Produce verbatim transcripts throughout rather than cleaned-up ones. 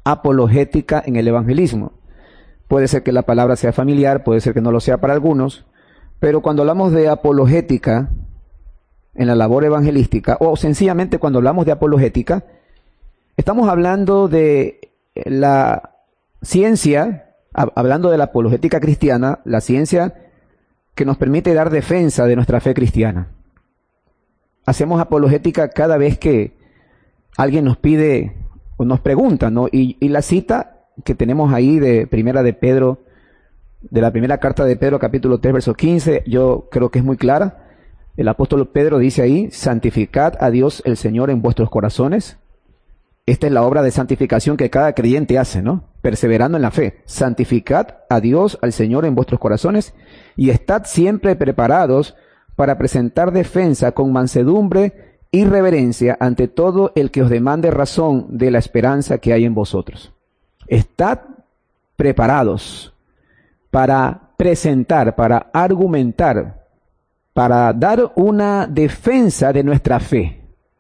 apologética en el evangelismo. Puede ser que la palabra sea familiar, puede ser que no lo sea para algunos, pero cuando hablamos de apologética en la labor evangelística, o sencillamente cuando hablamos de apologética, estamos hablando de la ciencia, hablando de la apologética cristiana, la ciencia que nos permite dar defensa de nuestra fe cristiana. Hacemos apologética cada vez que alguien nos pide o nos pregunta, ¿no? Y, y la cita que tenemos ahí de primera de Pedro, de la primera carta de Pedro, capítulo tres, verso quince, yo creo que es muy clara. El apóstol Pedro dice ahí: santificad a Dios el Señor en vuestros corazones. Esta es la obra de santificación que cada creyente hace, ¿no? Perseverando en la fe. Santificad a Dios, al Señor, en vuestros corazones, y estad siempre preparados para presentar defensa con mansedumbre y reverencia ante todo el que os demande razón de la esperanza que hay en vosotros. Estad preparados para presentar, para argumentar, para dar una defensa de nuestra fe.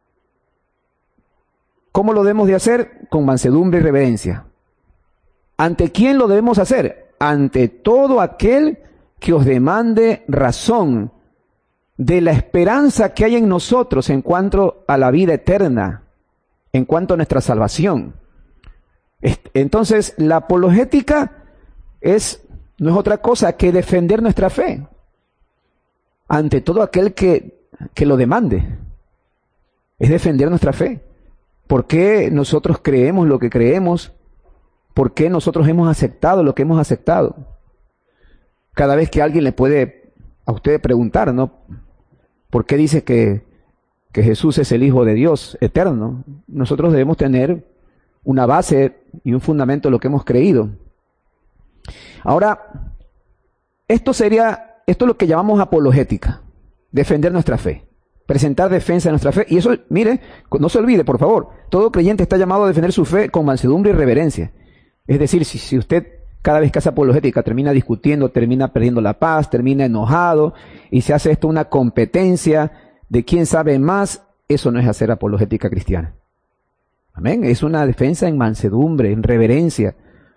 ¿Cómo lo debemos de hacer? Con mansedumbre y reverencia. ¿Ante quién lo debemos hacer? Ante todo aquel que os demande razón de la esperanza que hay en nosotros en cuanto a la vida eterna, en cuanto a nuestra salvación. Entonces, la apologética es, no es otra cosa que defender nuestra fe ante todo aquel que, que lo demande. Es defender nuestra fe. ¿Por qué nosotros creemos lo que creemos? ¿Por qué nosotros hemos aceptado lo que hemos aceptado? Cada vez que alguien le puede a usted preguntar, ¿no? ¿Por qué dice que, que Jesús es el Hijo de Dios eterno? Nosotros debemos tener una base y un fundamento de lo que hemos creído. Ahora, esto sería, esto es lo que llamamos apologética, defender nuestra fe, presentar defensa de nuestra fe. Y eso, mire, no se olvide, por favor, todo creyente está llamado a defender su fe con mansedumbre y reverencia. Es decir, si, si usted cada vez que hace apologética termina discutiendo, termina perdiendo la paz, termina enojado, y se hace esto una competencia de quién sabe más, eso no es hacer apologética cristiana. Amén. Es una defensa en mansedumbre, en reverencia.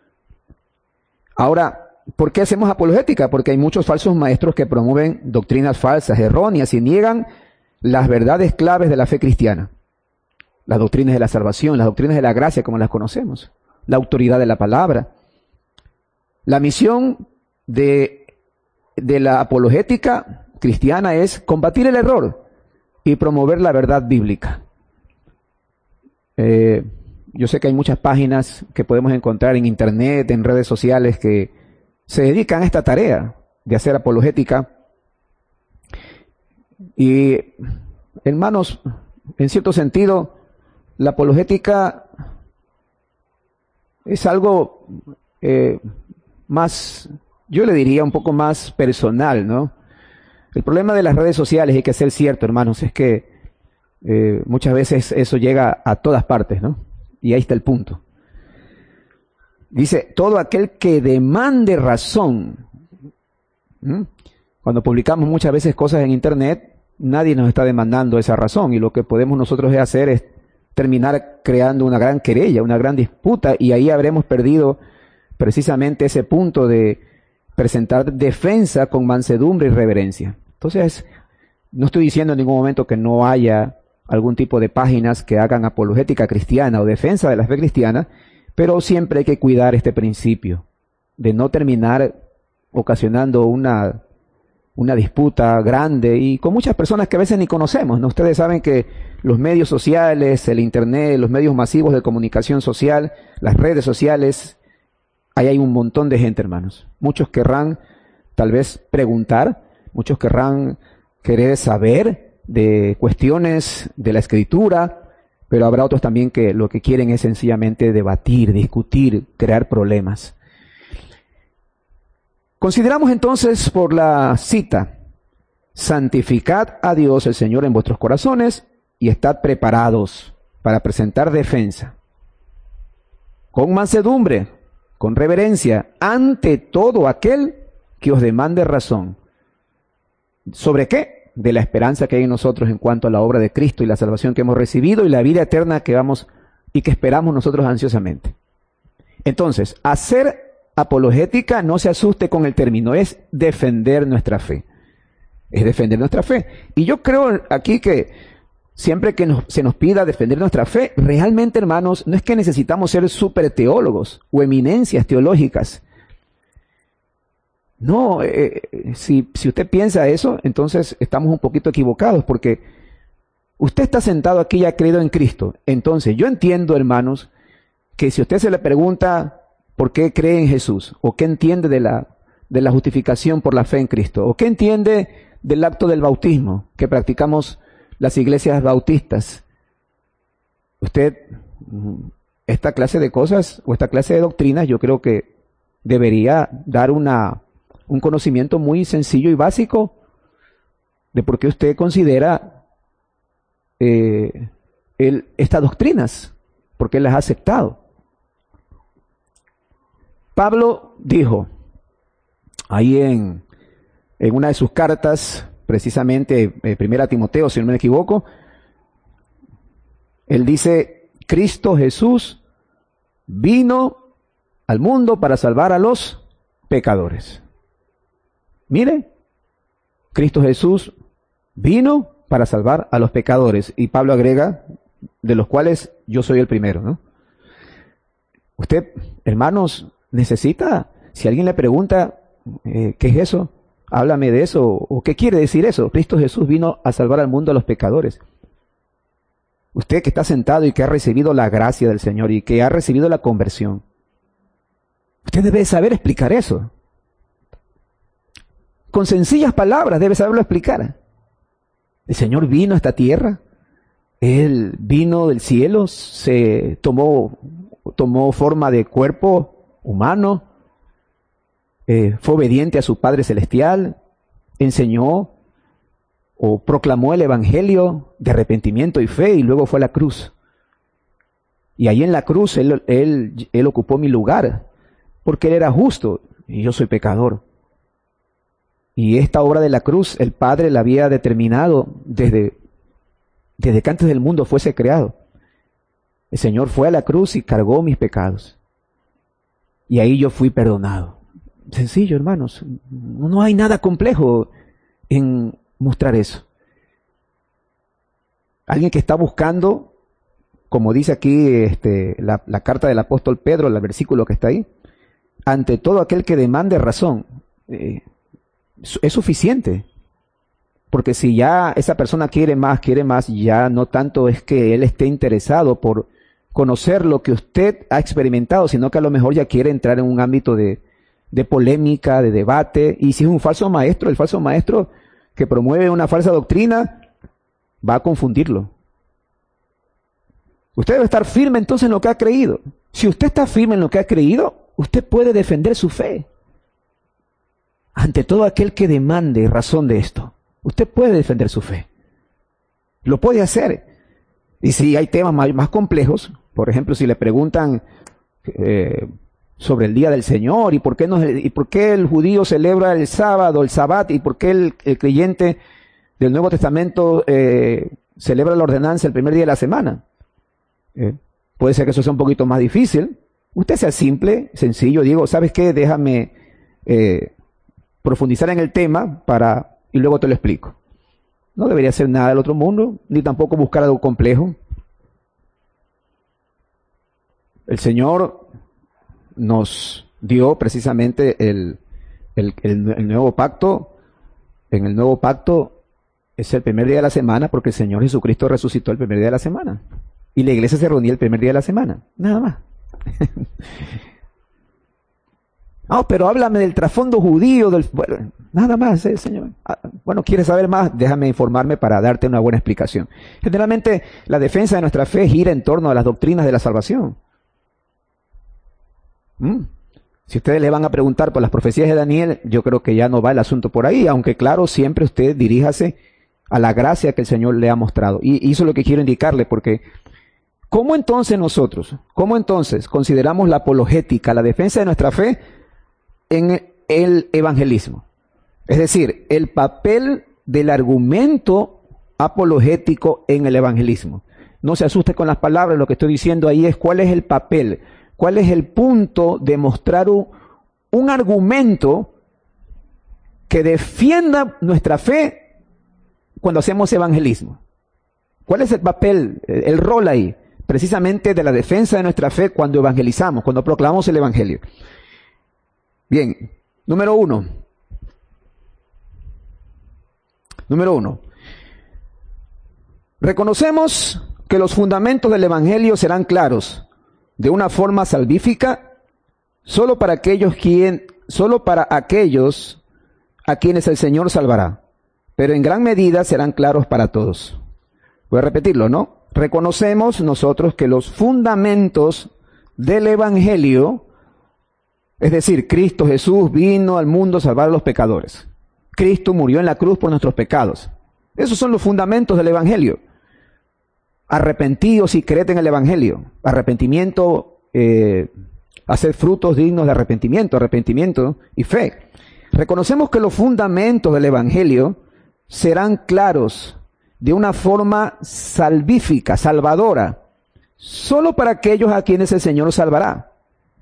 Ahora, ¿por qué hacemos apologética? Porque hay muchos falsos maestros que promueven doctrinas falsas, erróneas, y niegan las verdades claves de la fe cristiana. Las doctrinas de la salvación, las doctrinas de la gracia como las conocemos, la autoridad de la palabra. La misión de, de la apologética cristiana es combatir el error y promover la verdad bíblica. Eh, yo sé que hay muchas páginas que podemos encontrar en internet, en redes sociales, que se dedican a esta tarea de hacer apologética. Y, hermanos, en cierto sentido, la apologética es algo eh, más, yo le diría un poco más personal, ¿no? El problema de las redes sociales, hay que ser cierto, hermanos, es que eh, muchas veces eso llega a todas partes, ¿no? Y ahí está el punto. Dice, todo aquel que demande razón. ¿Mm? Cuando publicamos muchas veces cosas en internet, nadie nos está demandando esa razón, y lo que podemos nosotros hacer es terminar creando una gran querella, una gran disputa, y ahí habremos perdido precisamente ese punto de presentar defensa con mansedumbre y reverencia. Entonces, no estoy diciendo en ningún momento que no haya algún tipo de páginas que hagan apologética cristiana o defensa de la fe cristiana, pero siempre hay que cuidar este principio de no terminar ocasionando una, una disputa grande y con muchas personas que a veces ni conocemos, ¿no? Ustedes saben que los medios sociales, el internet, los medios masivos de comunicación social, las redes sociales, ahí hay un montón de gente, hermanos. Muchos querrán tal vez preguntar, muchos querrán querer saber de cuestiones de la Escritura, pero habrá otros también que lo que quieren es sencillamente debatir, discutir, crear problemas. Consideramos entonces por la cita: santificad a Dios el Señor en vuestros corazones y estad preparados para presentar defensa con mansedumbre, con reverencia, ante todo aquel que os demande razón. ¿Sobre qué? De la esperanza que hay en nosotros en cuanto a la obra de Cristo y la salvación que hemos recibido y la vida eterna que vamos y que esperamos nosotros ansiosamente. Entonces, hacer apologética, no se asuste con el término, es defender nuestra fe. Es defender nuestra fe. Y yo creo aquí que siempre que nos, se nos pida defender nuestra fe, realmente, hermanos, no es que necesitamos ser súper teólogos o eminencias teológicas. No, eh, si, si usted piensa eso, entonces estamos un poquito equivocados, porque usted está sentado aquí y ha creído en Cristo. Entonces, yo entiendo, hermanos, que si usted se le pregunta por qué cree en Jesús, o qué entiende de la, de la justificación por la fe en Cristo, o qué entiende del acto del bautismo que practicamos las iglesias bautistas, usted, esta clase de cosas o esta clase de doctrinas, yo creo que debería dar una, un conocimiento muy sencillo y básico de por qué usted considera eh, el, estas doctrinas, por qué las ha aceptado. Pablo dijo ahí en, en una de sus cartas, precisamente eh, primera Timoteo, si no me equivoco, él dice, Cristo Jesús vino al mundo para salvar a los pecadores. Mire, Cristo Jesús vino para salvar a los pecadores. Y Pablo agrega, de los cuales yo soy el primero, ¿no? Usted, hermanos, necesita, si alguien le pregunta, eh, ¿qué es eso? Háblame de eso, o ¿qué quiere decir eso? Cristo Jesús vino a salvar al mundo a los pecadores. Usted que está sentado y que ha recibido la gracia del Señor y que ha recibido la conversión, usted debe saber explicar eso. Con sencillas palabras debe saberlo explicar. El Señor vino a esta tierra, Él vino del cielo, se tomó, tomó forma de cuerpo humano, eh, fue obediente a su Padre Celestial, enseñó o proclamó el Evangelio de arrepentimiento y fe, y luego fue a la cruz. Y ahí en la cruz él, él, él ocupó mi lugar, porque Él era justo y yo soy pecador. Y esta obra de la cruz el Padre la había determinado desde, desde que antes del mundo fuese creado. El Señor fue a la cruz y cargó mis pecados. Y ahí yo fui perdonado. Sencillo, hermanos. No hay nada complejo en mostrar eso. Alguien que está buscando, como dice aquí este, la, la carta del apóstol Pedro, el versículo que está ahí, ante todo aquel que demande razón, eh, es suficiente. Porque si ya esa persona quiere más, quiere más, ya no tanto es que él esté interesado por conocer lo que usted ha experimentado, sino que a lo mejor ya quiere entrar en un ámbito de, de polémica, de debate. Y si es un falso maestro, el falso maestro que promueve una falsa doctrina, va a confundirlo. Usted debe estar firme entonces en lo que ha creído. Si usted está firme en lo que ha creído, usted puede defender su fe. Ante todo aquel que demande razón de esto, usted puede defender su fe. Lo puede hacer. Y si hay temas más, más complejos, por ejemplo, si le preguntan eh, sobre el día del Señor y por qué no, y por qué el judío celebra el sábado, el sabbat, y por qué el, el creyente del Nuevo Testamento eh, celebra la ordenanza el primer día de la semana. Eh, puede ser que eso sea un poquito más difícil. Usted sea simple, sencillo, digo, ¿sabes qué? Déjame eh, profundizar en el tema para y luego te lo explico. No debería ser nada del otro mundo, ni tampoco buscar algo complejo. El Señor nos dio precisamente el, el, el, el nuevo pacto. En el nuevo pacto es el primer día de la semana porque el Señor Jesucristo resucitó el primer día de la semana. Y la iglesia se reunía el primer día de la semana. Nada más. No, pero háblame del trasfondo judío, del... Bueno, nada más, eh, Señor. Ah, bueno, ¿quieres saber más? Déjame informarme para darte una buena explicación. Generalmente, la defensa de nuestra fe gira en torno a las doctrinas de la salvación. ¿Mm? Si ustedes le van a preguntar por las profecías de Daniel, yo creo que ya no va el asunto por ahí, aunque claro, siempre usted diríjase a la gracia que el Señor le ha mostrado. Y, y eso es lo que quiero indicarle, porque ¿cómo entonces nosotros, cómo entonces consideramos la apologética, la defensa de nuestra fe en el evangelismo? Es decir, el papel del argumento apologético en el evangelismo. No se asuste con las palabras, lo que estoy diciendo ahí es cuál es el papel, ¿Cuál es el punto de mostrar un, un argumento que defienda nuestra fe cuando hacemos evangelismo? ¿Cuál es el papel, el rol ahí? Precisamente de la defensa de nuestra fe cuando evangelizamos, cuando proclamamos el evangelio. Bien, número uno. Número uno. Reconocemos que los fundamentos del evangelio serán claros de una forma salvífica solo para aquellos quien, solo para aquellos a quienes el Señor salvará, pero en gran medida serán claros para todos. Voy a repetirlo, ¿no? Reconocemos nosotros que los fundamentos del evangelio, es decir, Cristo Jesús vino al mundo a salvar a los pecadores. Cristo murió en la cruz por nuestros pecados. Esos son los fundamentos del evangelio. Arrepentíos y creed en el evangelio. Arrepentimiento, eh, hacer frutos dignos de arrepentimiento, arrepentimiento y fe. Reconocemos que los fundamentos del evangelio serán claros de una forma salvífica, salvadora, solo para aquellos a quienes el Señor salvará.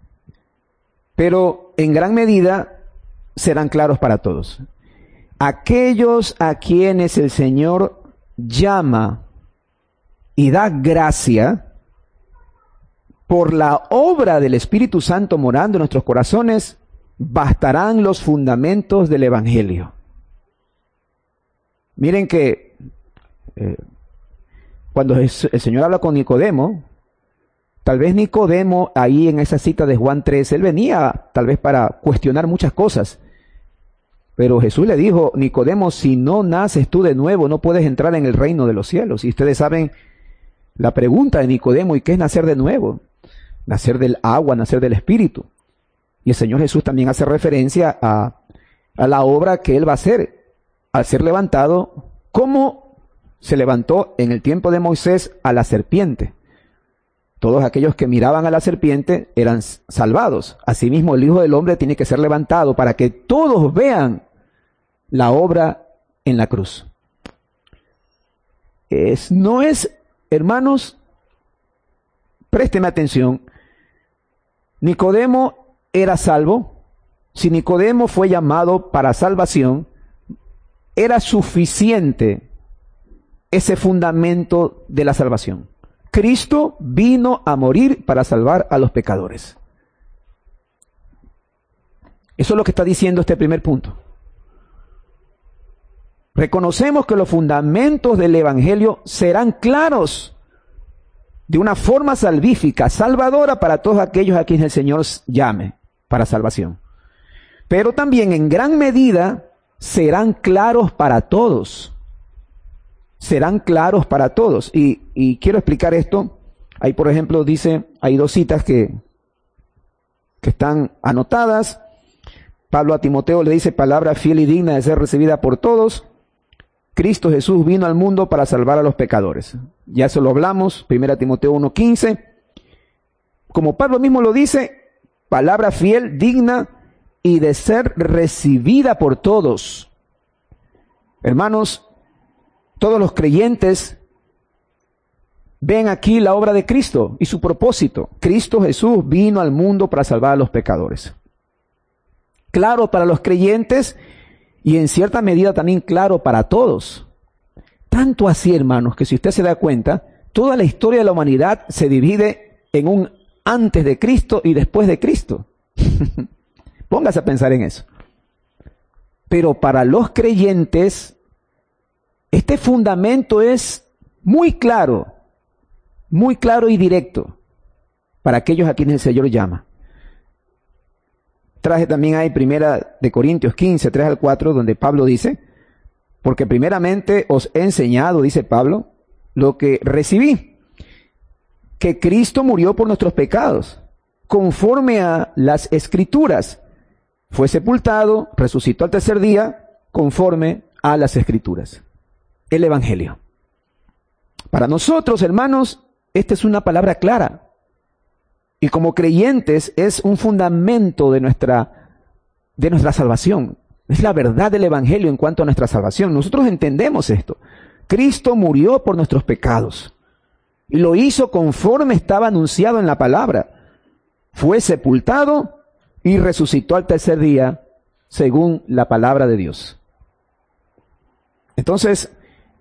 Pero en gran medida serán claros para todos. Aquellos a quienes el Señor llama y da gracia por la obra del Espíritu Santo morando en nuestros corazones, bastarán los fundamentos del evangelio. Miren que eh, cuando el Señor habla con Nicodemo, tal vez Nicodemo ahí en esa cita de Juan tres, él venía tal vez para cuestionar muchas cosas, pero Jesús le dijo: Nicodemo, si no naces tú de nuevo, no puedes entrar en el reino de los cielos. Y ustedes saben la pregunta de Nicodemo: ¿y qué es nacer de nuevo? Nacer del agua, nacer del Espíritu. Y el Señor Jesús también hace referencia a, a la obra que Él va a hacer al ser levantado, como se levantó en el tiempo de Moisés a la serpiente. Todos aquellos que miraban a la serpiente eran salvados. Asimismo, el Hijo del Hombre tiene que ser levantado para que todos vean la obra en la cruz. Es, no es, hermanos, présteme atención, Nicodemo era salvo. Si Nicodemo fue llamado para salvación, era suficiente ese fundamento de la salvación. Cristo vino a morir para salvar a los pecadores. Eso es lo que está diciendo este primer punto. Reconocemos que los fundamentos del evangelio serán claros de una forma salvífica, salvadora para todos aquellos a quienes el Señor llame para salvación. Pero también en gran medida serán claros para todos. Serán claros para todos. Y, y quiero explicar esto. Ahí, por ejemplo, dice, hay dos citas que, que están anotadas. Pablo a Timoteo le dice: palabra fiel y digna de ser recibida por todos. Cristo Jesús vino al mundo para salvar a los pecadores. Ya eso lo hablamos, primera Timoteo uno quince. Como Pablo mismo lo dice, palabra fiel, digna y de ser recibida por todos. Hermanos, todos los creyentes ven aquí la obra de Cristo y su propósito. Cristo Jesús vino al mundo para salvar a los pecadores. Claro para los creyentes y en cierta medida también claro para todos. Tanto así, hermanos, que si usted se da cuenta, toda la historia de la humanidad se divide en un antes de Cristo y después de Cristo. Póngase a pensar en eso. Pero para los creyentes, este fundamento es muy claro, muy claro y directo para aquellos a quienes el Señor llama. Traje también ahí primera de Corintios quince, tres al cuatro, donde Pablo dice: porque primeramente os he enseñado, dice Pablo, lo que recibí, que Cristo murió por nuestros pecados, conforme a las Escrituras, fue sepultado, resucitó al tercer día, conforme a las Escrituras. El Evangelio. Para nosotros, hermanos, esta es una palabra clara. Y como creyentes es un fundamento de nuestra, de nuestra salvación. Es la verdad del Evangelio en cuanto a nuestra salvación. Nosotros entendemos esto. Cristo murió por nuestros pecados. Y lo hizo conforme estaba anunciado en la palabra. fue sepultado y resucitó al tercer día, según la palabra de Dios. Entonces,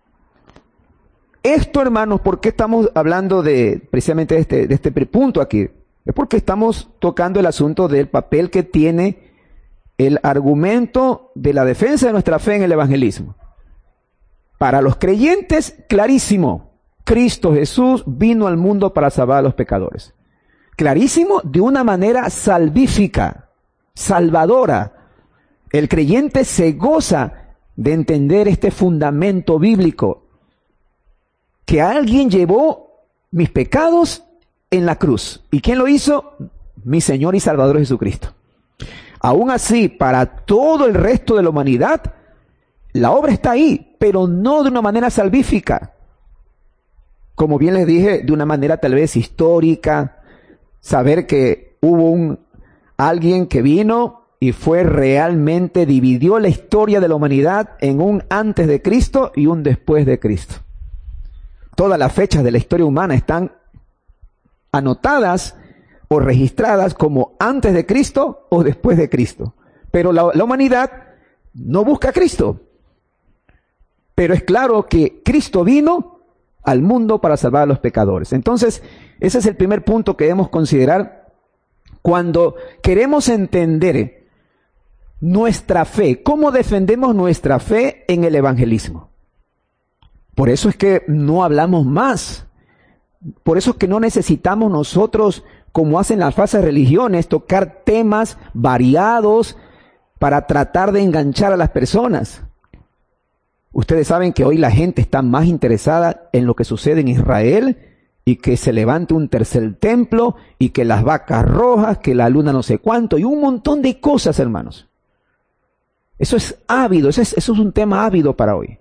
esto, hermanos, ¿por qué estamos hablando de precisamente de este, de este punto aquí? Es porque estamos tocando el asunto del papel que tiene el argumento de la defensa de nuestra fe en el evangelismo. Para los creyentes, clarísimo, Cristo Jesús vino al mundo para salvar a los pecadores. Clarísimo, de una manera salvífica, salvadora. El creyente se goza de entender este fundamento bíblico, que alguien llevó mis pecados en la cruz. ¿Y quién lo hizo? Mi Señor y Salvador Jesucristo. Aún así, para todo el resto de la humanidad, la obra está ahí, pero no de una manera salvífica. Como bien les dije, de una manera tal vez histórica, saber que hubo un alguien que vino y fue realmente, dividió la historia de la humanidad en un antes de Cristo y un después de Cristo. Todas las fechas de la historia humana están anotadas o registradas como antes de Cristo o después de Cristo. Pero la, la humanidad no busca a Cristo. Pero es claro que Cristo vino al mundo para salvar a los pecadores. Entonces, ese es el primer punto que debemos considerar cuando queremos entender nuestra fe. ¿Cómo defendemos nuestra fe en el evangelismo? Por eso es que no hablamos más. Por eso es que no necesitamos nosotros, como hacen las falsas religiones, tocar temas variados para tratar de enganchar a las personas. Ustedes saben que hoy la gente está más interesada en lo que sucede en Israel y que se levante un tercer templo y que las vacas rojas, que la luna no sé cuánto y un montón de cosas, hermanos. Eso es ávido, eso es, eso es un tema ávido para hoy.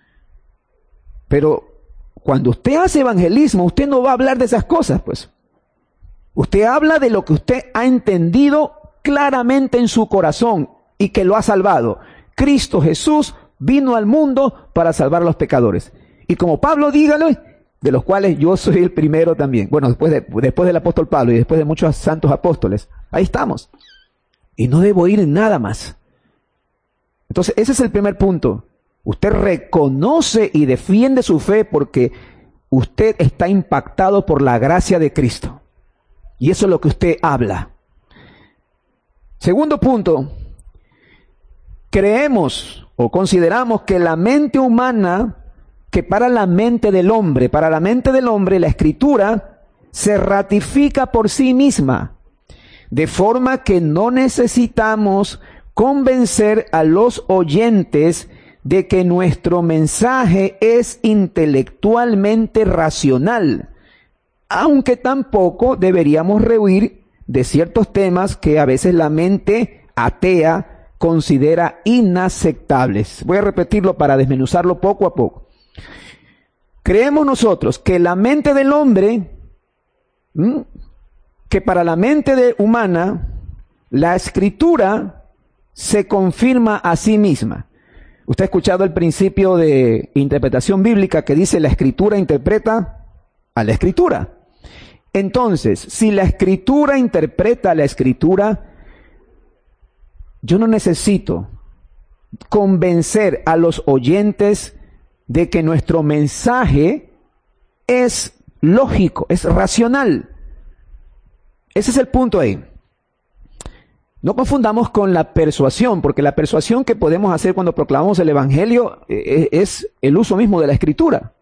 Pero cuando usted hace evangelismo, usted no va a hablar de esas cosas, pues. Usted habla de lo que usted ha entendido claramente en su corazón y que lo ha salvado. Cristo Jesús vino al mundo para salvar a los pecadores. Y como Pablo, dígale, de los cuales yo soy el primero también. Bueno, después, de, después del apóstol Pablo y después de muchos santos apóstoles. Ahí estamos. Y no debo ir en nada más. Entonces, ese es el primer punto. Usted reconoce y defiende su fe porque usted está impactado por la gracia de Cristo. Y eso es lo que usted habla. Segundo punto. Creemos o consideramos que la mente humana, que para la mente del hombre, para la mente del hombre, la Escritura se ratifica por sí misma. De forma que no necesitamos convencer a los oyentes de que nuestro mensaje es intelectualmente racional, aunque tampoco deberíamos rehuir de ciertos temas que a veces la mente atea considera inaceptables. Voy a repetirlo para desmenuzarlo poco a poco. Creemos nosotros que la mente del hombre, ¿m? que para la mente de humana, la Escritura se confirma a sí misma. Usted ha escuchado el principio de interpretación bíblica que dice la Escritura interpreta a la Escritura. Entonces, si la Escritura interpreta a la Escritura, yo no necesito convencer a los oyentes de que nuestro mensaje es lógico, es racional. Ese es el punto ahí. No confundamos con la persuasión, porque la persuasión que podemos hacer cuando proclamamos el Evangelio es el uso mismo de la Escritura.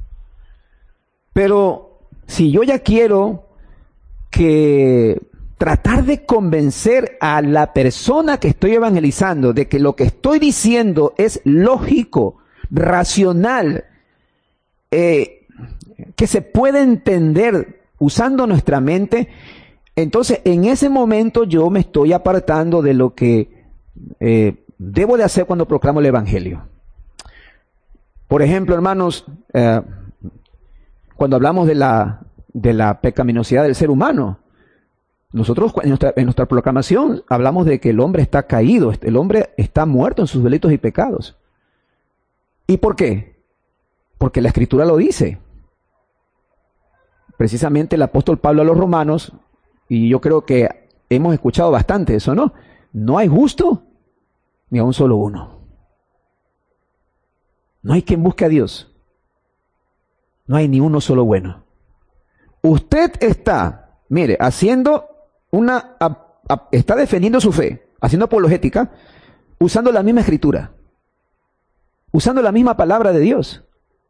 Pero si yo ya quiero que tratar de convencer a la persona que estoy evangelizando de que lo que estoy diciendo es lógico, racional, eh, que se puede entender usando nuestra mente, entonces en ese momento yo me estoy apartando de lo que eh, debo de hacer cuando proclamo el Evangelio. Por ejemplo, hermanos, eh, cuando hablamos de la, de la pecaminosidad del ser humano, nosotros en nuestra, en nuestra proclamación hablamos de que el hombre está caído, el hombre está muerto en sus delitos y pecados. ¿Y por qué? Porque la Escritura lo dice. Precisamente el apóstol Pablo a los romanos, y yo creo que hemos escuchado bastante eso, ¿no? No hay justo ni a un solo uno. No hay quien busque a Dios. No hay ni uno solo bueno. Usted está, mire, haciendo una, a, a, está defendiendo su fe, haciendo apologética, usando la misma escritura, usando la misma palabra de Dios.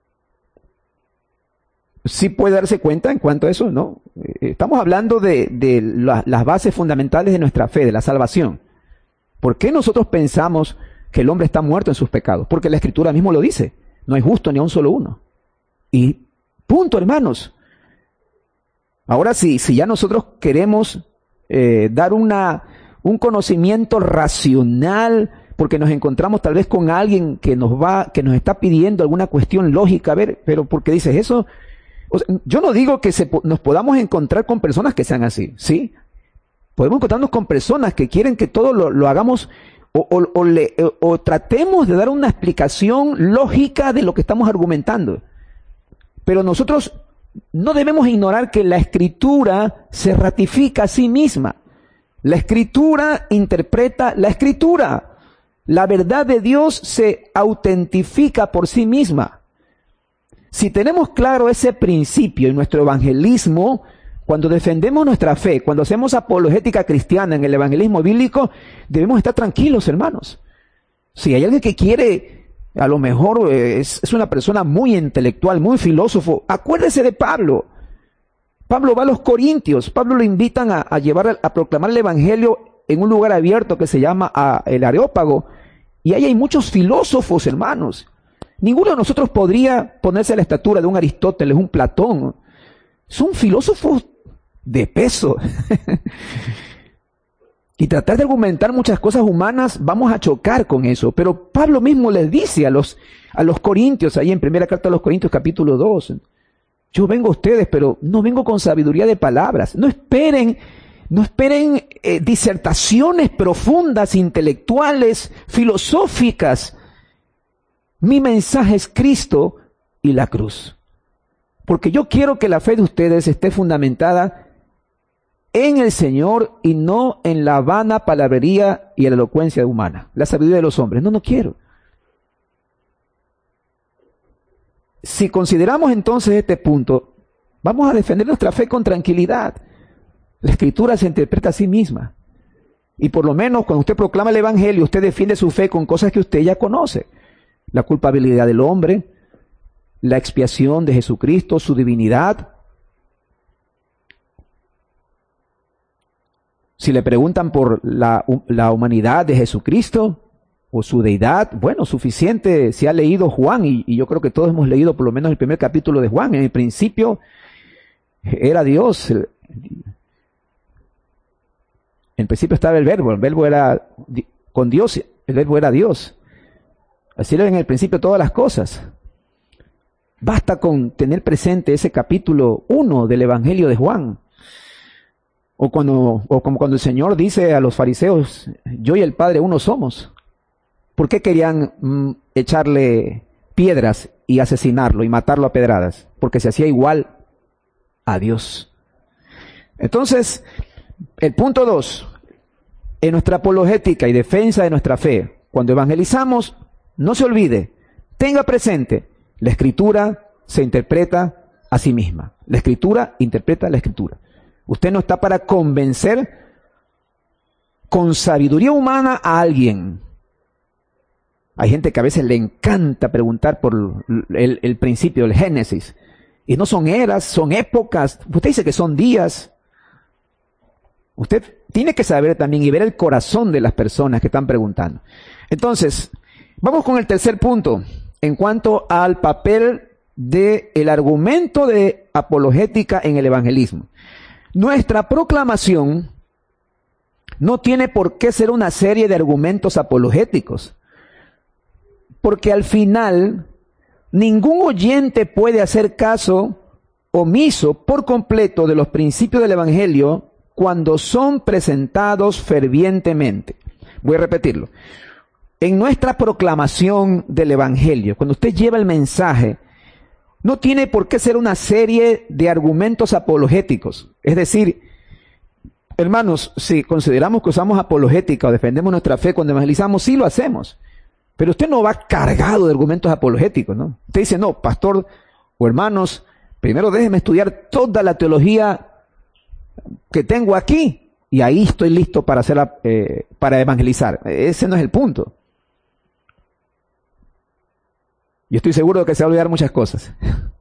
Sí puede darse cuenta en cuanto a eso, ¿no? Estamos hablando de, de la, las bases fundamentales de nuestra fe, de la salvación. ¿Por qué nosotros pensamos que el hombre está muerto en sus pecados? Porque la Escritura mismo lo dice. No hay justo ni a un solo uno. Y punto, hermanos. Ahora sí, si ya nosotros queremos eh, dar una, un conocimiento racional, porque nos encontramos tal vez con alguien que nos va, que nos está pidiendo alguna cuestión lógica, a ver, pero ¿por qué dices eso? O sea, yo no digo que se, nos podamos encontrar con personas que sean así, ¿sí? Podemos encontrarnos con personas que quieren que todo lo, lo hagamos o, o, o, le, o, o tratemos de dar una explicación lógica de lo que estamos argumentando. Pero nosotros no debemos ignorar que la Escritura se ratifica a sí misma. La Escritura interpreta la Escritura. La verdad de Dios se autentifica por sí misma. Si tenemos claro ese principio en nuestro evangelismo, cuando defendemos nuestra fe, cuando hacemos apologética cristiana en el evangelismo bíblico, debemos estar tranquilos, hermanos. Si hay alguien que quiere, a lo mejor es, es una persona muy intelectual, muy filósofo, acuérdese de Pablo. Pablo va a los Corintios, Pablo lo invitan a, a llevar, a, a proclamar el evangelio en un lugar abierto que se llama a, el Areópago, y ahí hay muchos filósofos, hermanos. Ninguno de nosotros podría ponerse a la estatura de un Aristóteles, un Platón. Son filósofos de peso. Y tratar de argumentar muchas cosas humanas, vamos a chocar con eso. Pero Pablo mismo les dice a los, a los corintios, ahí en primera carta a los Corintios, capítulo dos, yo vengo a ustedes, pero no vengo con sabiduría de palabras. No esperen, no esperen eh, disertaciones profundas, intelectuales, filosóficas. Mi mensaje es Cristo y la cruz. Porque yo quiero que la fe de ustedes esté fundamentada en el Señor y no en la vana palabrería y la elocuencia humana, la sabiduría de los hombres. No, no quiero. Si consideramos entonces este punto, vamos a defender nuestra fe con tranquilidad. La Escritura se interpreta a sí misma. Y por lo menos cuando usted proclama el Evangelio, usted defiende su fe con cosas que usted ya conoce. La culpabilidad del hombre, la expiación de Jesucristo, su divinidad. Si le preguntan por la, la humanidad de Jesucristo o su deidad, bueno, suficiente si ha leído Juan, y, y yo creo que todos hemos leído por lo menos el primer capítulo de Juan. En el principio era Dios. En el principio estaba el verbo, el verbo era con Dios, el verbo era Dios. Así era en el principio todas las cosas. Basta con tener presente ese capítulo uno del Evangelio de Juan. O, cuando, o como cuando el Señor dice a los fariseos, yo y el Padre uno somos. ¿Por qué querían mm, echarle piedras y asesinarlo y matarlo a pedradas? Porque se hacía igual a Dios. Entonces, el punto dos, en nuestra apologética y defensa de nuestra fe, cuando evangelizamos, no se olvide, tenga presente, la Escritura se interpreta a sí misma. La Escritura interpreta la Escritura. Usted no está para convencer con sabiduría humana a alguien. Hay gente que a veces le encanta preguntar por el, el principio, el Génesis. Y no son eras, son épocas. Usted dice que son días. Usted tiene que saber también y ver el corazón de las personas que están preguntando. Entonces, vamos con el tercer punto en cuanto al papel del argumento de apologética en el evangelismo. Nuestra proclamación no tiene por qué ser una serie de argumentos apologéticos, porque al final ningún oyente puede hacer caso omiso por completo de los principios del evangelio cuando son presentados fervientemente. Voy a repetirlo. En nuestra proclamación del evangelio, cuando usted lleva el mensaje, no tiene por qué ser una serie de argumentos apologéticos. Es decir, Hermanos, si consideramos que usamos apologética o defendemos nuestra fe cuando evangelizamos, sí lo hacemos. Pero usted no va cargado de argumentos apologéticos, ¿no? Usted dice, no, pastor o hermanos, primero déjeme estudiar toda la teología que tengo aquí y ahí estoy listo para hacer la, eh, para evangelizar. Ese no es el punto. Yo estoy seguro de que se va a olvidar muchas cosas.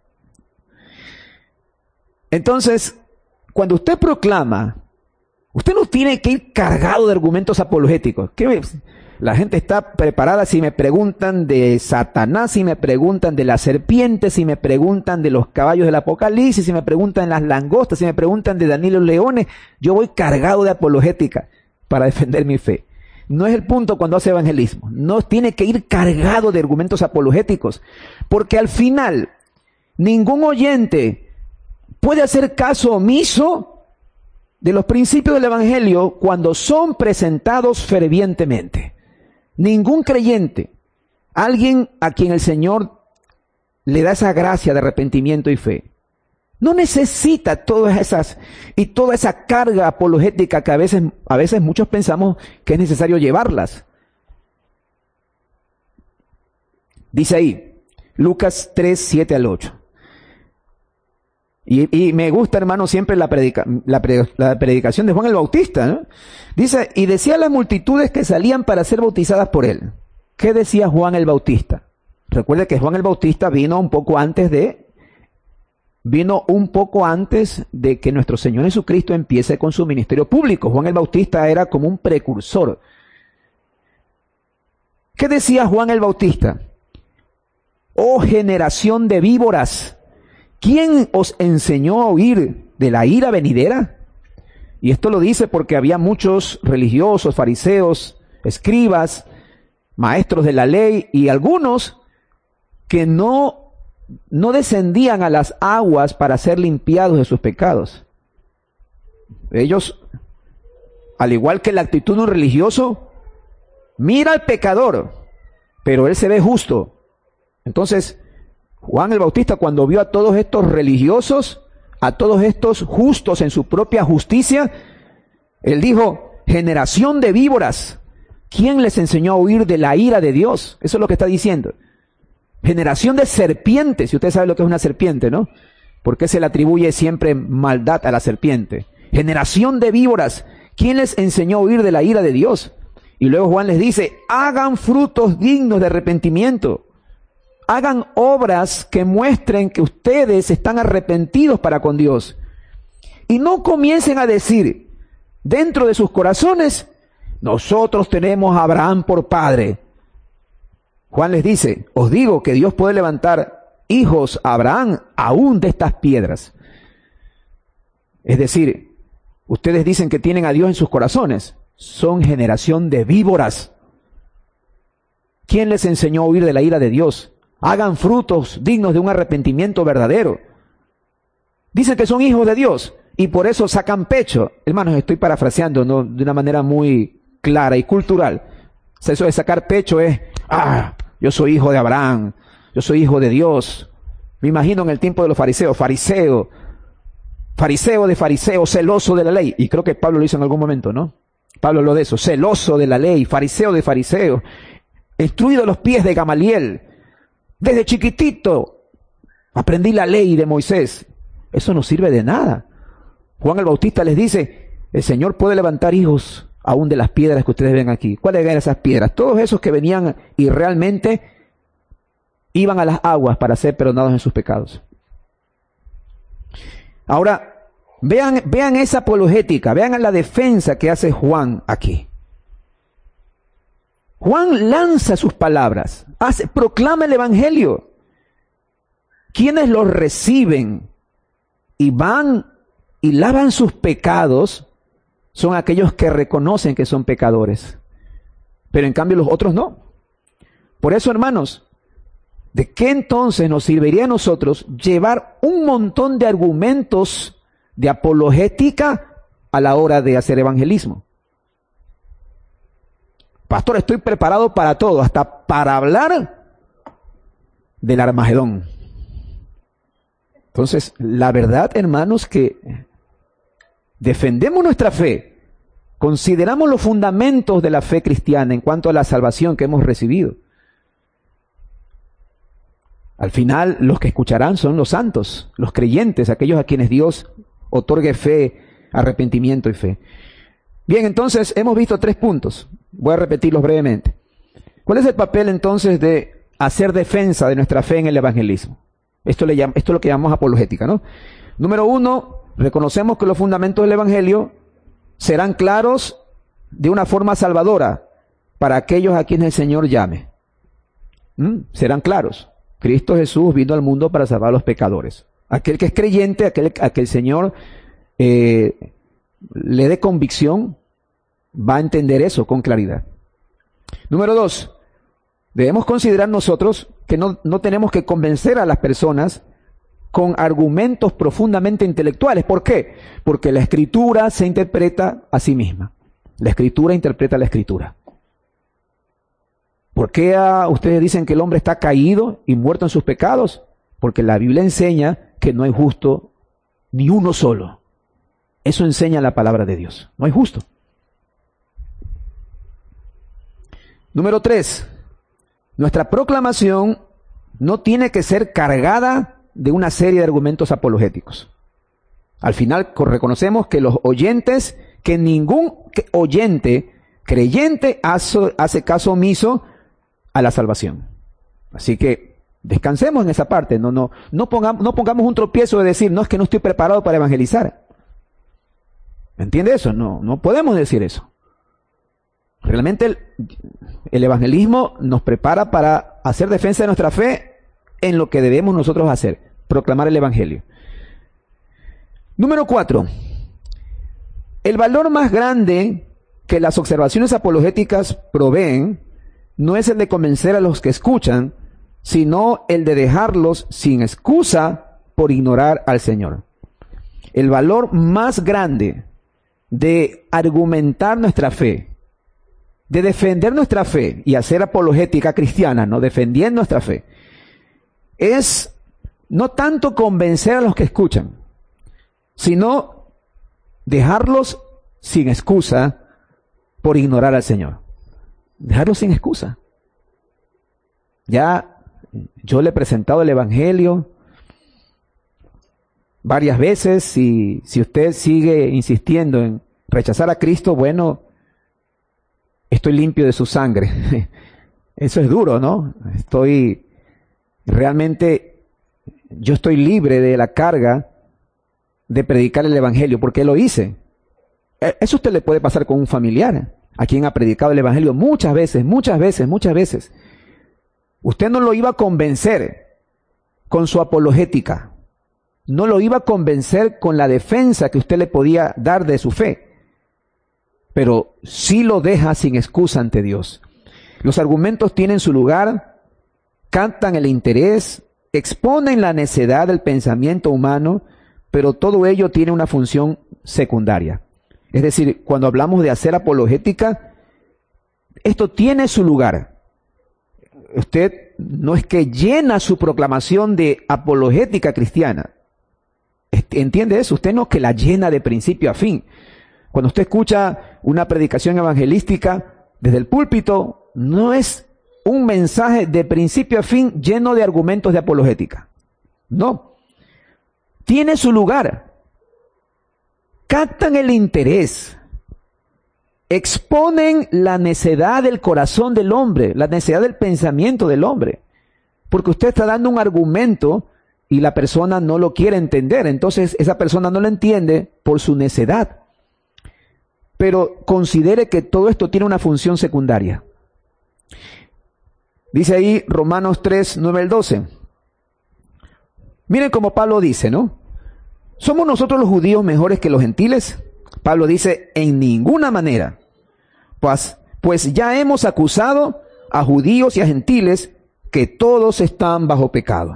Entonces, cuando usted proclama, usted no tiene que ir cargado de argumentos apologéticos. ¿Qué? La gente está preparada si me preguntan de Satanás, si me preguntan de la serpiente, si me preguntan de los caballos del Apocalipsis, si me preguntan de las langostas, si me preguntan de Daniel y los leones. Yo voy cargado de apologética para defender mi fe. No es el punto cuando hace evangelismo. No tiene que ir cargado de argumentos apologéticos, porque al final ningún oyente puede hacer caso omiso de los principios del evangelio cuando son presentados fervientemente. Ningún creyente, alguien a quien el Señor le da esa gracia de arrepentimiento y fe, no necesita todas esas y toda esa carga apologética que a veces, a veces muchos pensamos que es necesario llevarlas. Dice ahí, Lucas tres, siete al ocho. Y, y me gusta, hermano, siempre la, predica, la, pre, la predicación de Juan el Bautista, ¿no? Dice, y decía a las multitudes que salían para ser bautizadas por él. ¿Qué decía Juan el Bautista? Recuerde que Juan el Bautista vino un poco antes de, vino un poco antes de que nuestro Señor Jesucristo empiece con su ministerio público. Juan el Bautista era como un precursor. ¿Qué decía Juan el Bautista? Oh generación de víboras, ¿quién os enseñó a huir de la ira venidera? Y esto lo dice porque había muchos religiosos, fariseos, escribas, maestros de la ley y algunos que no, no descendían a las aguas para ser limpiados de sus pecados. Ellos, al igual que la actitud de un religioso, mira al pecador, pero él se ve justo. Entonces, Juan el Bautista, cuando vio a todos estos religiosos, a todos estos justos en su propia justicia, él dijo, generación de víboras, ¿quién les enseñó a huir de la ira de Dios? Eso es lo que está diciendo. Generación de serpientes, y usted sabe lo que es una serpiente, ¿no? ¿Por qué se le atribuye siempre maldad a la serpiente? Generación de víboras, ¿quién les enseñó a huir de la ira de Dios? Y luego Juan les dice, hagan frutos dignos de arrepentimiento. Hagan obras que muestren que ustedes están arrepentidos para con Dios. Y no comiencen a decir dentro de sus corazones, nosotros tenemos a Abraham por padre. Juan les dice, os digo que Dios puede levantar hijos a Abraham aún de estas piedras. Es decir, ustedes dicen que tienen a Dios en sus corazones. Son generación de víboras. ¿Quién les enseñó a huir de la ira de Dios? Hagan frutos dignos de un arrepentimiento verdadero. Dicen que son hijos de Dios y por eso sacan pecho. Hermanos, estoy parafraseando, ¿no?, de una manera muy clara y cultural. Eso de sacar pecho es, ah, yo soy hijo de Abraham, yo soy hijo de Dios. Me imagino en el tiempo de los fariseos, fariseo, fariseo de fariseo, celoso de la ley. Y creo que Pablo lo hizo en algún momento, ¿no? Pablo habló de eso, celoso de la ley, fariseo de fariseo, instruido a los pies de Gamaliel. Desde chiquitito aprendí la ley de Moisés. Eso no sirve de nada. Juan el Bautista les dice, el Señor puede levantar hijos aún de las piedras que ustedes ven aquí. ¿Cuáles eran esas piedras? Todos esos que venían y realmente iban a las aguas para ser perdonados en sus pecados. Ahora, vean, vean esa apologética, vean la defensa que hace Juan aquí. Juan lanza sus palabras, hace, proclama el evangelio. Quienes los reciben y van y lavan sus pecados son aquellos que reconocen que son pecadores. Pero en cambio los otros no. Por eso, hermanos, ¿de qué entonces nos serviría a nosotros llevar un montón de argumentos de apologética a la hora de hacer evangelismo? Pastor, estoy preparado para todo, hasta para hablar del Armagedón. Entonces, la verdad, hermanos, que defendemos nuestra fe, consideramos los fundamentos de la fe cristiana en cuanto a la salvación que hemos recibido. Al final, los que escucharán son los santos, los creyentes, aquellos a quienes Dios otorgue fe, arrepentimiento y fe. Bien, entonces hemos visto tres puntos. Voy a repetirlos brevemente. ¿Cuál es el papel entonces de hacer defensa de nuestra fe en el evangelismo? Esto, le llama, esto es lo que llamamos apologética, ¿no? Número uno, reconocemos que los fundamentos del evangelio serán claros de una forma salvadora para aquellos a quienes el Señor llame. ¿Mm? Serán claros. Cristo Jesús vino al mundo para salvar a los pecadores. Aquel que es creyente, aquel a que el Señor eh, le dé convicción, va a entender eso con claridad. Número dos, debemos considerar nosotros que no, no tenemos que convencer a las personas con argumentos profundamente intelectuales. ¿Por qué? Porque la Escritura se interpreta a sí misma. La Escritura interpreta la Escritura. ¿Por qué a ustedes dicen que el hombre está caído y muerto en sus pecados? Porque la Biblia enseña que no hay justo ni uno solo. Eso enseña la palabra de Dios. No hay justo. Número tres. Nuestra proclamación no tiene que ser cargada de una serie de argumentos apologéticos. Al final reconocemos que los oyentes, que ningún oyente creyente hace, hace caso omiso a la salvación. Así que descansemos en esa parte. No, no, no, pongamos, no pongamos un tropiezo de decir, no, es que no estoy preparado para evangelizar. ¿Entiende eso? No, no podemos decir eso. Realmente el, el evangelismo nos prepara para hacer defensa de nuestra fe en lo que debemos nosotros hacer, proclamar el evangelio. Número cuatro. El valor más grande que las observaciones apologéticas proveen no es el de convencer a los que escuchan, sino el de dejarlos sin excusa por ignorar al Señor. El valor más grande de argumentar nuestra fe, de defender nuestra fe y hacer apologética cristiana, no defendiendo nuestra fe, es no tanto convencer a los que escuchan, sino dejarlos sin excusa por ignorar al Señor. Dejarlos sin excusa. Ya yo le he presentado el Evangelio varias veces y si usted sigue insistiendo en rechazar a Cristo, bueno, estoy limpio de su sangre. Eso es duro, ¿no? Estoy realmente, yo estoy libre de la carga de predicar el Evangelio, porque lo hice. Eso usted le puede pasar con un familiar a quien ha predicado el Evangelio muchas veces, muchas veces, muchas veces. Usted no lo iba a convencer con su apologética, no lo iba a convencer con la defensa que usted le podía dar de su fe, pero sí lo deja sin excusa ante Dios. Los argumentos tienen su lugar, captan el interés, exponen la necedad del pensamiento humano, pero todo ello tiene una función secundaria. Es decir, cuando hablamos de hacer apologética, esto tiene su lugar. Usted no es que llena su proclamación de apologética cristiana. ¿Entiende eso? Usted no es que la llena de principio a fin. Cuando usted escucha una predicación evangelística desde el púlpito, no es un mensaje de principio a fin lleno de argumentos de apologética. No. Tiene su lugar. Captan el interés, exponen la necedad del corazón del hombre, la necedad del pensamiento del hombre, porque usted está dando un argumento y la persona no lo quiere entender, entonces esa persona no lo entiende por su necedad. Pero considere que todo esto tiene una función secundaria. Dice ahí Romanos tres, nueve al doce. Miren cómo Pablo dice, ¿no? ¿Somos nosotros los judíos mejores que los gentiles? Pablo dice, en ninguna manera. Pues, pues ya hemos acusado a judíos y a gentiles que todos están bajo pecado.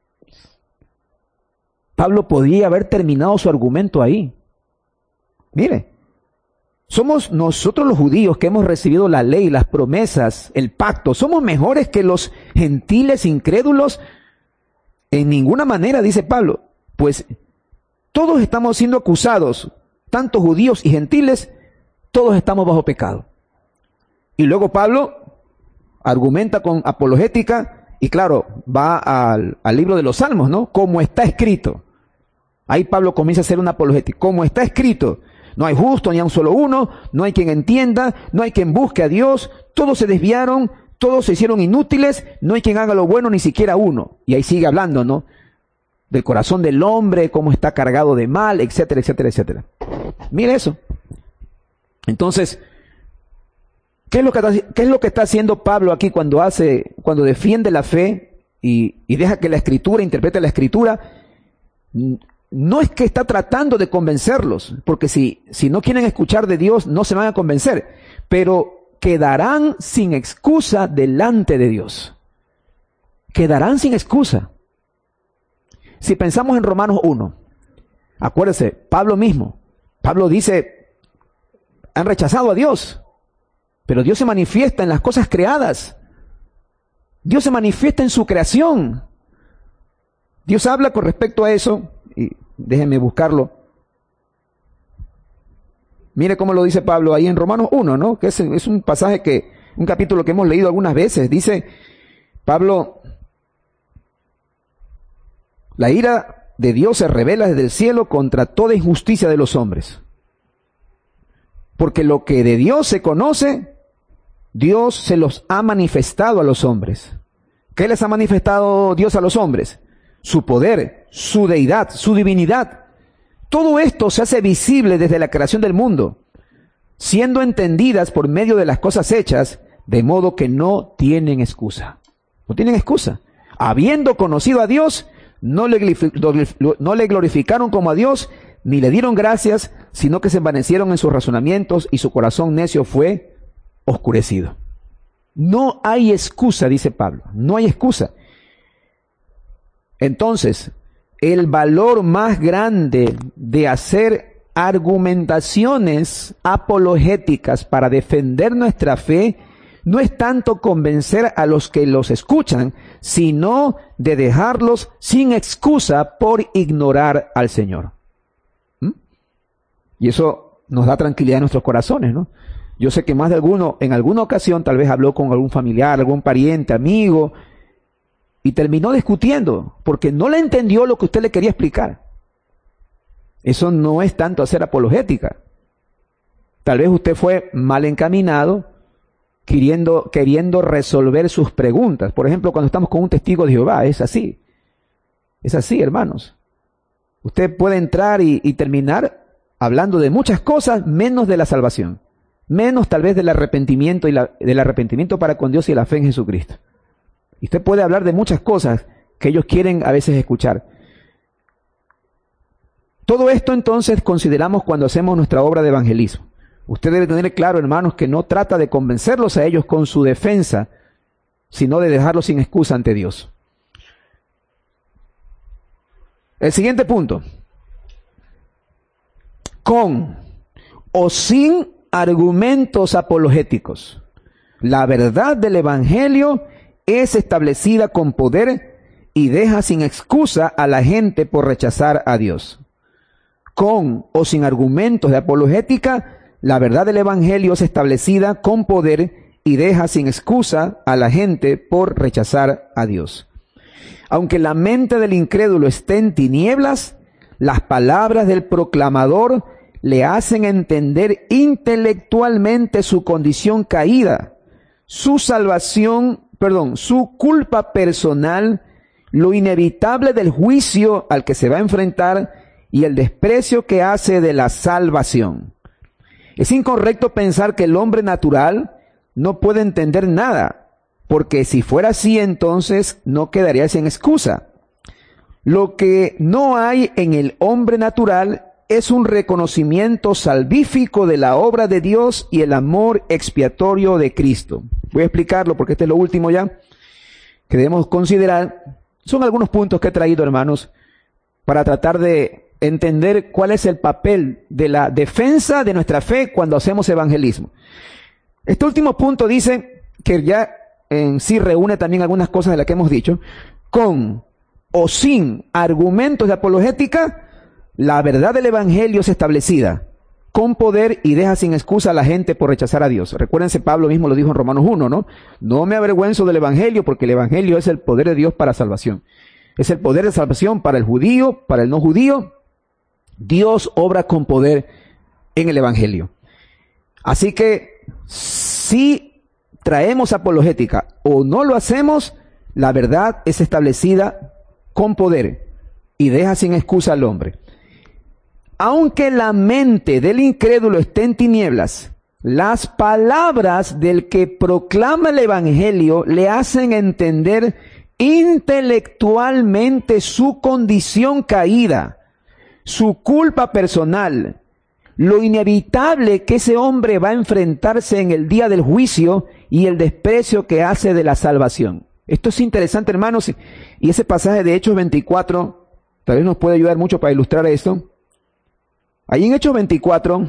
Pablo podía haber terminado su argumento ahí. Mire, somos nosotros los judíos que hemos recibido la ley, las promesas, el pacto. ¿Somos mejores que los gentiles incrédulos? En ninguna manera, dice Pablo. Pues todos estamos siendo acusados tanto judíos y gentiles, todos estamos bajo pecado. Y luego Pablo argumenta con apologética y claro, va al, al libro de los Salmos, ¿no? Como está escrito. Ahí Pablo comienza a hacer una apologética. Como está escrito, no hay justo ni a un solo uno, no hay quien entienda, no hay quien busque a Dios, todos se desviaron, todos se hicieron inútiles, no hay quien haga lo bueno, ni siquiera uno. Y ahí sigue hablando, ¿no? Del corazón del hombre, cómo está cargado de mal, etcétera, etcétera, etcétera. Mire eso. Entonces, ¿qué es lo que está, qué es lo que está haciendo Pablo aquí cuando hace, cuando defiende la fe y, y deja que la Escritura interprete la Escritura? No es que está tratando de convencerlos, porque si, si no quieren escuchar de Dios, no se van a convencer, pero quedarán sin excusa delante de Dios. Quedarán sin excusa. Si pensamos en Romanos uno, acuérdense, Pablo mismo, Pablo dice, han rechazado a Dios, pero Dios se manifiesta en las cosas creadas. Dios se manifiesta en su creación. Dios habla con respecto a eso, y déjenme buscarlo. Mire cómo lo dice Pablo ahí en Romanos uno, ¿no? Que es, es un pasaje que, un capítulo que hemos leído algunas veces. Dice Pablo, la ira de Dios se revela desde el cielo contra toda injusticia de los hombres. Porque lo que de Dios se conoce, Dios se los ha manifestado a los hombres. ¿Qué les ha manifestado Dios a los hombres? Su poder, su deidad, su divinidad. Todo esto se hace visible desde la creación del mundo, siendo entendidas por medio de las cosas hechas, de modo que no tienen excusa. No tienen excusa. Habiendo conocido a Dios, no le, no le glorificaron como a Dios, ni le dieron gracias, sino que se envanecieron en sus razonamientos y su corazón necio fue oscurecido. No hay excusa, dice Pablo, no hay excusa. Entonces, el valor más grande de hacer argumentaciones apologéticas para defender nuestra fe no es tanto convencer a los que los escuchan, sino de dejarlos sin excusa por ignorar al Señor. ¿Mm? Y eso nos da tranquilidad en nuestros corazones, ¿no? Yo sé que más de alguno, en alguna ocasión, tal vez habló con algún familiar, algún pariente, amigo, y terminó discutiendo, porque no le entendió lo que usted le quería explicar. Eso no es tanto hacer apologética. Tal vez usted fue mal encaminado, queriendo, queriendo resolver sus preguntas. Por ejemplo, cuando estamos con un testigo de Jehová, es así. Es así, hermanos. Usted puede entrar y, y terminar hablando de muchas cosas, menos de la salvación. Menos tal vez del arrepentimiento y la, del arrepentimiento para con Dios y la fe en Jesucristo. Y usted puede hablar de muchas cosas que ellos quieren a veces escuchar. Todo esto entonces consideramos cuando hacemos nuestra obra de evangelismo. Usted debe tener claro, hermanos, que no trata de convencerlos a ellos con su defensa, sino de dejarlos sin excusa ante Dios. El siguiente punto. Con o sin argumentos apologéticos. La verdad del evangelio es establecida con poder y deja sin excusa a la gente por rechazar a Dios. Con o sin argumentos de apologética, la verdad del evangelio es establecida con poder y deja sin excusa a la gente por rechazar a Dios. Aunque la mente del incrédulo esté en tinieblas, las palabras del proclamador le hacen entender intelectualmente su condición caída, su salvación, perdón, su culpa personal, lo inevitable del juicio al que se va a enfrentar y el desprecio que hace de la salvación. Es incorrecto pensar que el hombre natural no puede entender nada, porque si fuera así, entonces no quedaría sin excusa. Lo que no hay en el hombre natural es un reconocimiento salvífico de la obra de Dios y el amor expiatorio de Cristo. Voy a explicarlo porque este es lo último ya que debemos considerar. Son algunos puntos que he traído, hermanos, para tratar de entender cuál es el papel de la defensa de nuestra fe cuando hacemos evangelismo. Este último punto dice que ya en sí reúne también algunas cosas de las que hemos dicho. Con o sin argumentos de apologética, la verdad del evangelio es establecida con poder y deja sin excusa a la gente por rechazar a Dios. Recuérdense, Pablo mismo lo dijo en Romanos uno, ¿no? No me avergüenzo del evangelio, porque el evangelio es el poder de Dios para salvación. Es el poder de salvación para el judío, para el no judío. Dios obra con poder en el evangelio. Así que si traemos apologética o no lo hacemos, la verdad es establecida con poder y deja sin excusa al hombre. Aunque la mente del incrédulo esté en tinieblas, las palabras del que proclama el evangelio le hacen entender intelectualmente su condición caída, su culpa personal, lo inevitable que ese hombre va a enfrentarse en el día del juicio y el desprecio que hace de la salvación. Esto es interesante, hermanos, y ese pasaje de Hechos veinticuatro tal vez nos puede ayudar mucho para ilustrar esto. Ahí en Hechos veinticuatro,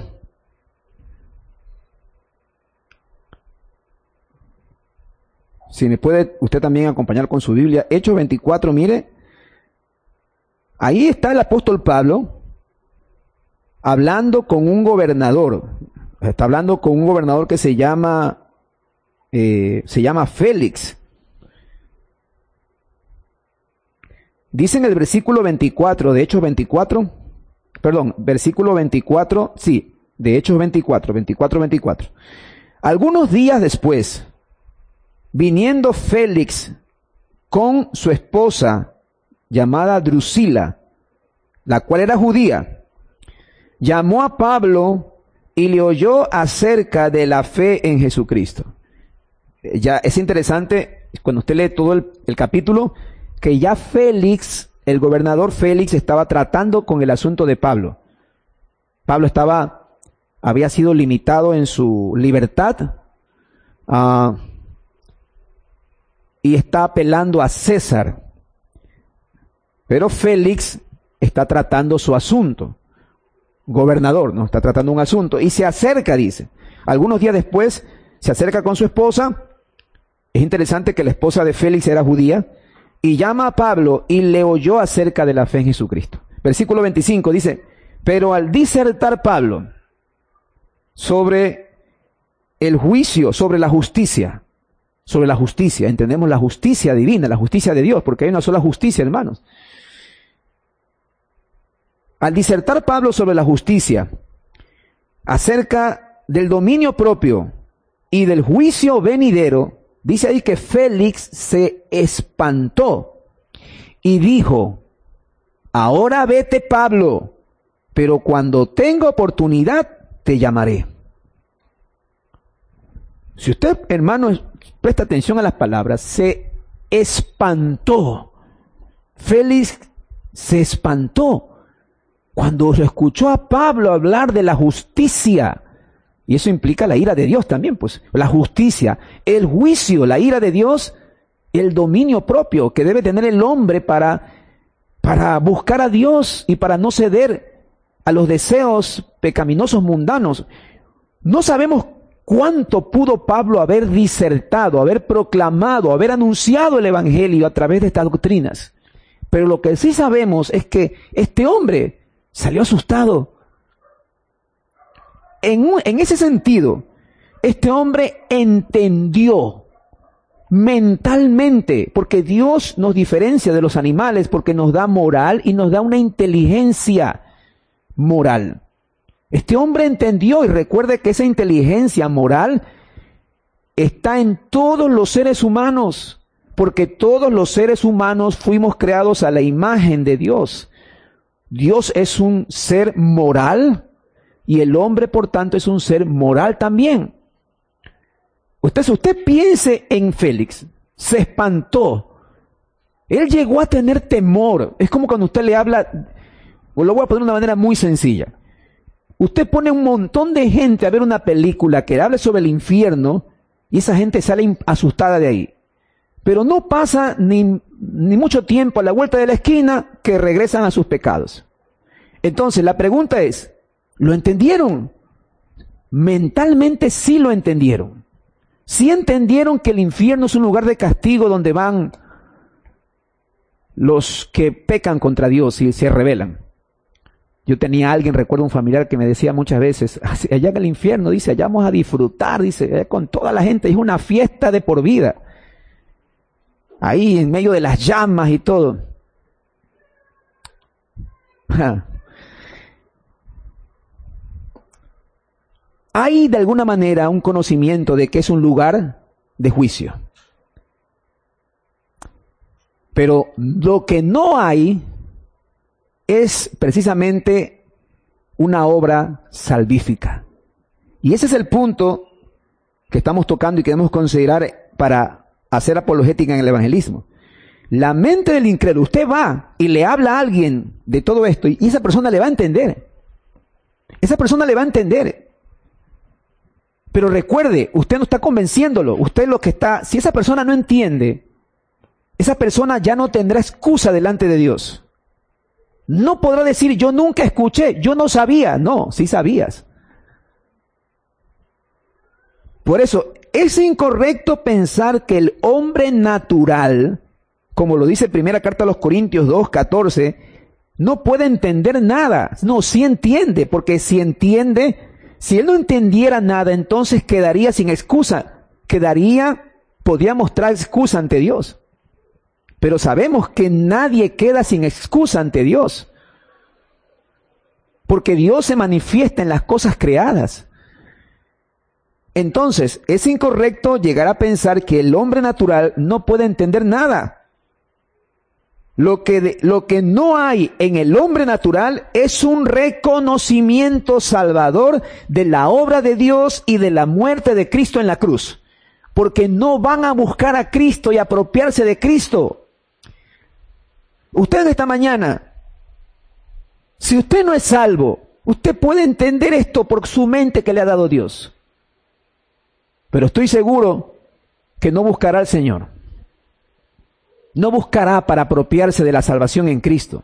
si me puede usted también acompañar con su Biblia, Hechos veinticuatro, mire, ahí está el apóstol Pablo hablando con un gobernador, está hablando con un gobernador que se llama, eh, se llama Félix. Dice en el versículo veinticuatro de Hechos veinticuatro, perdón, versículo veinticuatro, sí, de Hechos veinticuatro, veinticuatro, veinticuatro. Algunos días después, viniendo Félix con su esposa llamada Drusila, la cual era judía, llamó a Pablo y le oyó acerca de la fe en Jesucristo. Ya es interesante, cuando usted lee todo el, el capítulo, que ya Félix, el gobernador Félix, estaba tratando con el asunto de Pablo. Pablo estaba, había sido limitado en su libertad, uh, y está apelando a César. Pero Félix está tratando su asunto. Gobernador, ¿no? Está tratando un asunto. Y se acerca, dice. Algunos días después, se acerca con su esposa. Es interesante que la esposa de Félix era judía. Y llama a Pablo y le oyó acerca de la fe en Jesucristo. Versículo veinticinco dice, pero al disertar Pablo sobre el juicio, sobre la justicia, sobre la justicia, entendemos la justicia divina, la justicia de Dios, porque hay una sola justicia, hermanos. Al disertar Pablo sobre la justicia, acerca del dominio propio y del juicio venidero, dice ahí que Félix se espantó y dijo, ahora vete, Pablo, pero cuando tenga oportunidad te llamaré. Si usted, hermano, presta atención a las palabras, se espantó. Félix se espantó cuando lo escuchó a Pablo hablar de la justicia. Y eso implica la ira de Dios también, pues, la justicia, el juicio, la ira de Dios, el dominio propio que debe tener el hombre para, para buscar a Dios y para no ceder a los deseos pecaminosos mundanos. No sabemos cuánto pudo Pablo haber disertado, haber proclamado, haber anunciado el evangelio a través de estas doctrinas. Pero lo que sí sabemos es que este hombre salió asustado. En, un, en ese sentido, este hombre entendió mentalmente, porque Dios nos diferencia de los animales, porque nos da moral y nos da una inteligencia moral. Este hombre entendió, y recuerde que esa inteligencia moral está en todos los seres humanos, porque todos los seres humanos fuimos creados a la imagen de Dios. Dios es un ser moral, y el hombre, por tanto, es un ser moral también. Usted, si usted piense en Félix, se espantó. Él llegó a tener temor. Es como cuando usted le habla, o lo voy a poner de una manera muy sencilla. Usted pone un montón de gente a ver una película que hable sobre el infierno, y esa gente sale asustada de ahí. Pero no pasa ni, ni mucho tiempo a la vuelta de la esquina que regresan a sus pecados. Entonces, la pregunta es, ¿lo entendieron? Mentalmente sí lo entendieron. Sí entendieron que el infierno es un lugar de castigo donde van los que pecan contra Dios y se rebelan. Yo tenía a alguien, recuerdo un familiar que me decía muchas veces, allá en el infierno, dice, allá vamos a disfrutar, dice, con toda la gente, es una fiesta de por vida. Ahí en medio de las llamas y todo. Hay de alguna manera un conocimiento de que es un lugar de juicio. Pero lo que no hay es precisamente una obra salvífica. Y ese es el punto que estamos tocando y que debemos considerar para hacer apologética en el evangelismo. La mente del incrédulo, usted va y le habla a alguien de todo esto y esa persona le va a entender. Esa persona le va a entender. Pero recuerde, usted no está convenciéndolo. Usted lo que está, si esa persona no entiende, esa persona ya no tendrá excusa delante de Dios. No podrá decir, yo nunca escuché, yo no sabía. No, sí sabías. Por eso, es incorrecto pensar que el hombre natural, como lo dice primera carta a los Corintios dos, catorce, no puede entender nada. No, sí entiende, porque si entiende, si él no entendiera nada, entonces quedaría sin excusa. Quedaría, podría mostrar excusa ante Dios. Pero sabemos que nadie queda sin excusa ante Dios. Porque Dios se manifiesta en las cosas creadas. Entonces, es incorrecto llegar a pensar que el hombre natural no puede entender nada. Lo que, de, lo que no hay en el hombre natural es un reconocimiento salvador de la obra de Dios y de la muerte de Cristo en la cruz. Porque no van a buscar a Cristo y apropiarse de Cristo. Usted esta mañana, si usted no es salvo, usted puede entender esto por su mente que le ha dado Dios. Pero estoy seguro que no buscará al Señor. No buscará para apropiarse de la salvación en Cristo.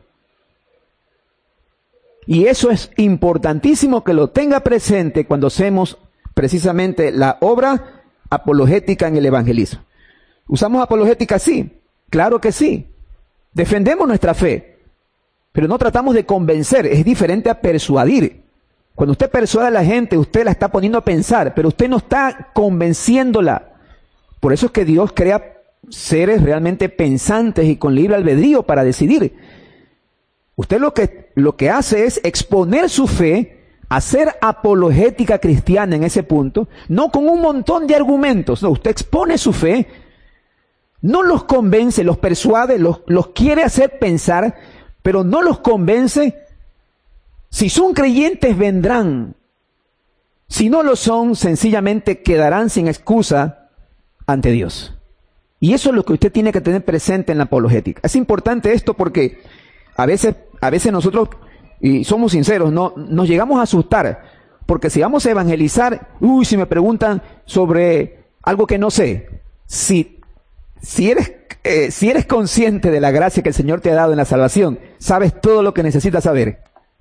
Y eso es importantísimo que lo tenga presente cuando hacemos precisamente la obra apologética en el evangelismo. ¿Usamos apologética? Sí, claro que sí. Defendemos nuestra fe, pero no tratamos de convencer, es diferente a persuadir. Cuando usted persuade a la gente, usted la está poniendo a pensar, pero usted no está convenciéndola. Por eso es que Dios crea seres realmente pensantes y con libre albedrío para decidir. Usted lo que, lo que hace es exponer su fe, hacer apologética cristiana en ese punto, no con un montón de argumentos, no, usted expone su fe, no los convence, los persuade, los, los quiere hacer pensar, pero no los convence. Si son creyentes, vendrán. Si no lo son, sencillamente quedarán sin excusa ante Dios. Y eso es lo que usted tiene que tener presente en la apologética. Es importante esto porque a veces, a veces nosotros, y somos sinceros, no, nos llegamos a asustar. Porque si vamos a evangelizar, uy, si me preguntan sobre algo que no sé, si Si eres, eh, si eres consciente de la gracia que el Señor te ha dado en la salvación, sabes todo lo que necesitas saber.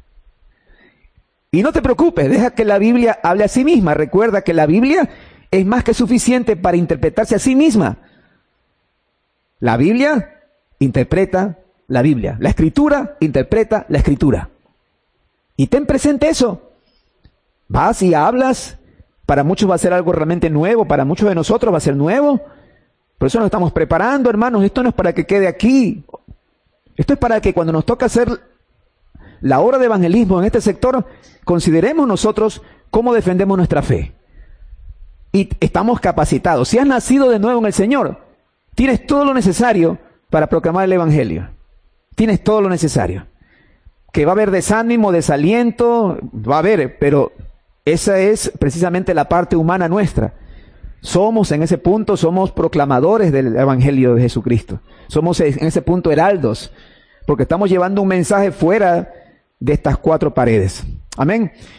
Y no te preocupes, deja que la Biblia hable a sí misma. Recuerda que la Biblia es más que suficiente para interpretarse a sí misma. La Biblia interpreta la Biblia. La Escritura interpreta la Escritura. Y ten presente eso. Vas y hablas. Para muchos va a ser algo realmente nuevo. Para muchos de nosotros va a ser nuevo. Por eso nos estamos preparando, hermanos. Esto no es para que quede aquí. Esto es para que cuando nos toca hacer la obra de evangelismo en este sector, consideremos nosotros cómo defendemos nuestra fe. Y estamos capacitados. Si has nacido de nuevo en el Señor, tienes todo lo necesario para proclamar el evangelio. Tienes todo lo necesario. Que va a haber desánimo, desaliento, va a haber, pero esa es precisamente la parte humana nuestra. Somos en ese punto, somos proclamadores del evangelio de Jesucristo. Somos en ese punto heraldos, porque estamos llevando un mensaje fuera de estas cuatro paredes. Amén.